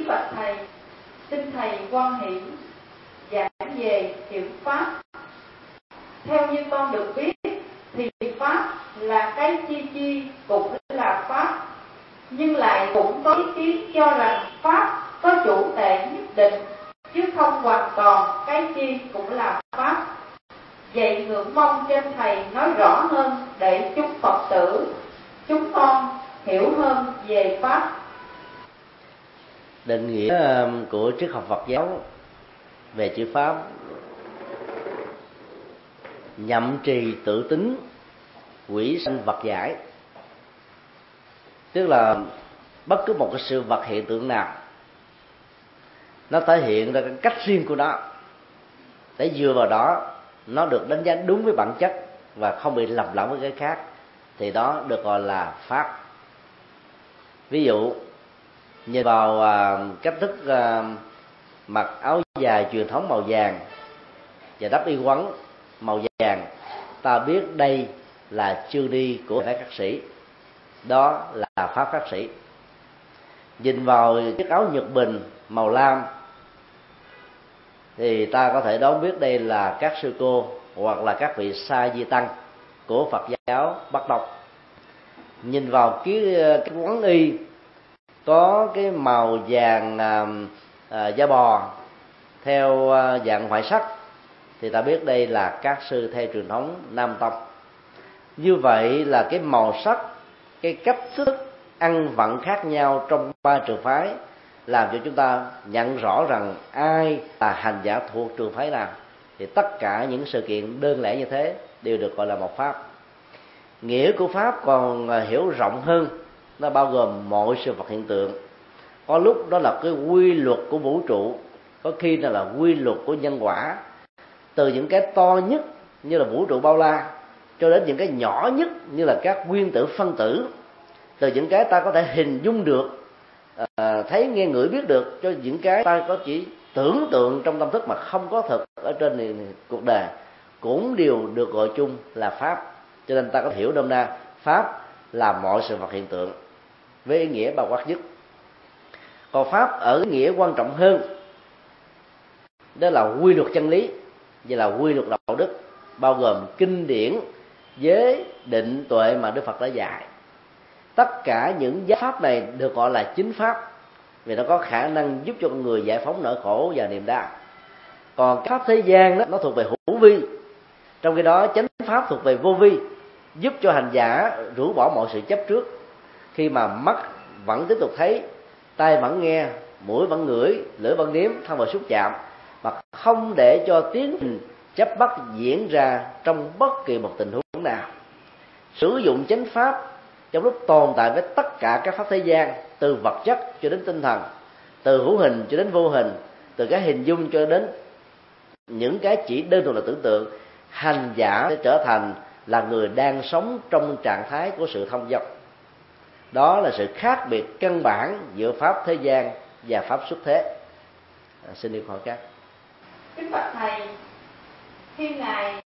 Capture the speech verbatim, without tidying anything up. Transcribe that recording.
Kính bạch thầy, xin thầy quan hiển giảng về hiệu pháp. Theo như con được biết thì pháp là cái chi chi cũng là pháp, nhưng lại cũng có ý kiến cho rằng pháp có chủ thể nhất định, chứ không hoàn toàn cái chi cũng là pháp. Vậy ngưỡng mong trên thầy nói rõ hơn để chúng Phật tử, chúng con hiểu hơn về pháp. Định nghĩa của triết học Phật giáo về chữ pháp: nhậm trì tự tính, quỷ sanh vật giải. Tức là bất cứ một cái sự vật hiện tượng nào, nó thể hiện ra cái cách riêng của nó, để dựa vào đó nó được đánh giá đúng với bản chất và không bị lầm lẫn với cái khác, thì đó được gọi là pháp. Ví dụ nhìn vào uh, cách thức uh, mặc áo dài truyền thống màu vàng và đắp y quấn màu vàng, ta biết đây là chương đi của các khắc sĩ, đó là pháp khắc sĩ. Nhìn vào chiếc áo nhật bình màu lam thì ta có thể đoán biết đây là các sư cô hoặc là các vị sa di tăng của Phật giáo Bắc Tông. Nhìn vào cái, cái quấn y có cái màu vàng à, à, da bò theo à, dạng hoại sắc thì ta biết đây là các sư theo truyền thống Nam Tông. Như vậy là cái màu sắc, cái cách thức ăn vận khác nhau trong ba trường phái làm cho chúng ta nhận rõ rằng ai là hành giả thuộc trường phái nào. Thì tất cả những sự kiện đơn lẻ như thế đều được gọi là một pháp. Nghĩa của pháp còn hiểu rộng hơn, nó bao gồm mọi sự vật hiện tượng. Có lúc đó là cái quy luật của vũ trụ, có khi là, là quy luật của nhân quả. Từ những cái to nhất như là vũ trụ bao la cho đến những cái nhỏ nhất như là các nguyên tử phân tử. Từ những cái ta có thể hình dung được, à, thấy nghe ngửi biết được, cho những cái ta có chỉ tưởng tượng trong tâm thức mà không có thực ở trên này, này, cuộc đời, cũng đều được gọi chung là pháp. Cho nên ta có hiểu nôm na pháp là mọi sự vật hiện tượng với ý nghĩa bao quát nhất. Còn pháp ở nghĩa quan trọng hơn, đó là quy luật chân lý, và là quy luật đạo đức, bao gồm kinh điển, giới, định, tuệ mà Đức Phật đã dạy. Tất cả những giáo pháp này được gọi là chính pháp, vì nó có khả năng giúp cho con người giải phóng nỗi khổ và niềm đau. Còn các pháp thế gian đó, nó thuộc về hữu vi, trong khi đó chánh pháp thuộc về vô vi, giúp cho hành giả rũ bỏ mọi sự chấp trước. Khi mà mắt vẫn tiếp tục thấy, tai vẫn nghe, mũi vẫn ngửi, lưỡi vẫn nếm, thân vẫn xúc chạm, mà không để cho tiến trình chấp bắt diễn ra trong bất kỳ một tình huống nào. Sử dụng chánh pháp trong lúc tồn tại với tất cả các pháp thế gian, từ vật chất cho đến tinh thần, từ hữu hình cho đến vô hình, từ cái hình dung cho đến những cái chỉ đơn thuần là tưởng tượng, hành giả sẽ trở thành là người đang sống trong trạng thái của sự thông dong. Đó là sự khác biệt căn bản giữa pháp thế gian và pháp xuất thế. À, xin đi hỏi các. Kính bạch thầy, khi ngài